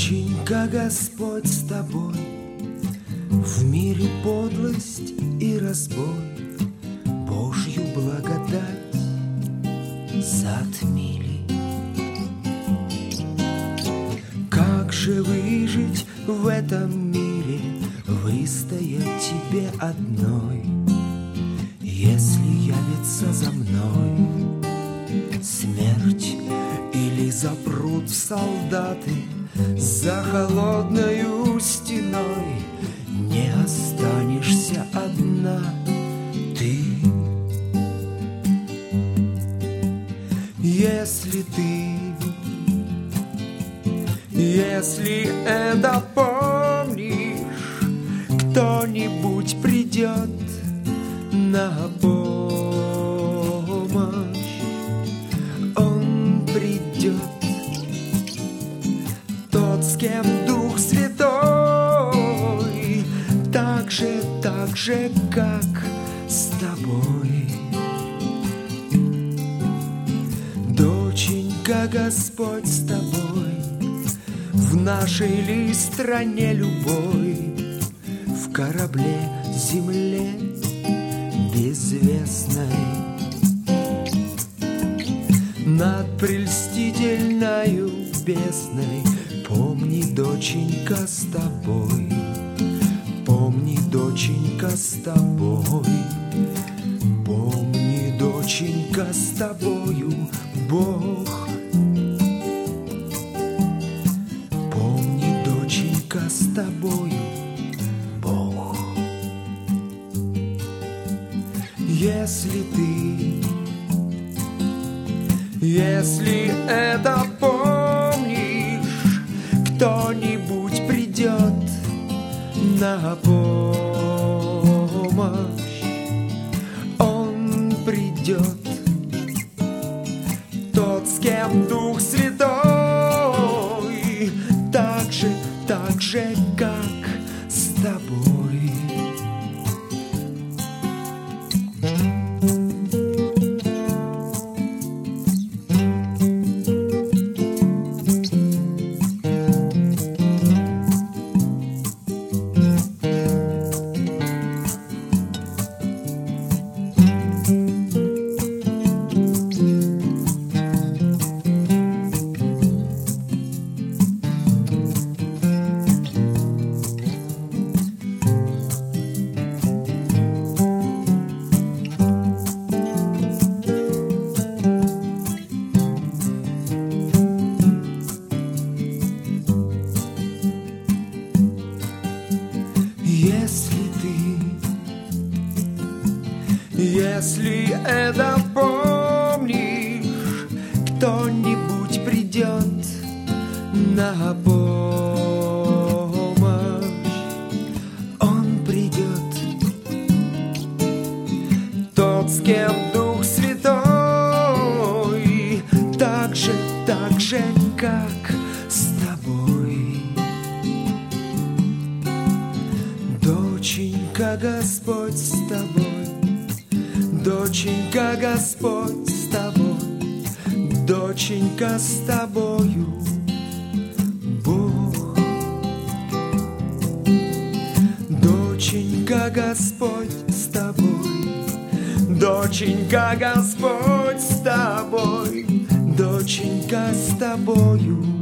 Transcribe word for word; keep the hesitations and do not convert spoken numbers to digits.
Доченька, Господь с тобой, в мире подлость и разбой Божью благодать затмили. Как же выжить в этом мире, выстоять тебе одной, если явится за мной смерть или запрут в солдаты за холодною стеной? Не останешься одна ты, если ты, если это помнишь, кто-нибудь придет на помощь. Он придет, тот, с кем Дух Святой, так же, так же, как с тобой. Доченька, Господь с тобой, в нашей ли стране любой, в корабле земле безвестной, над прельстительною бездной. Помни, доченька, с тобой, помни, доченька, с тобой, помни, доченька, с тобою Бог. Помни, доченька, с тобою Бог. Если ты, если это помнишь, кто-нибудь придет на помощь. Он придет, тот, с кем Дух Святой, так же, так же, как с тобой. Если ты, если это помнишь, кто-нибудь придет на помощь. Он придет, тот, с кем Дух Святой, так же, так же, как с тобой. Доченька, Господь с тобой, доченька, Господь с тобой, доченька, с тобою Бог. Доченька, Господь с тобой, доченька, Господь с тобой, доченька, с тобою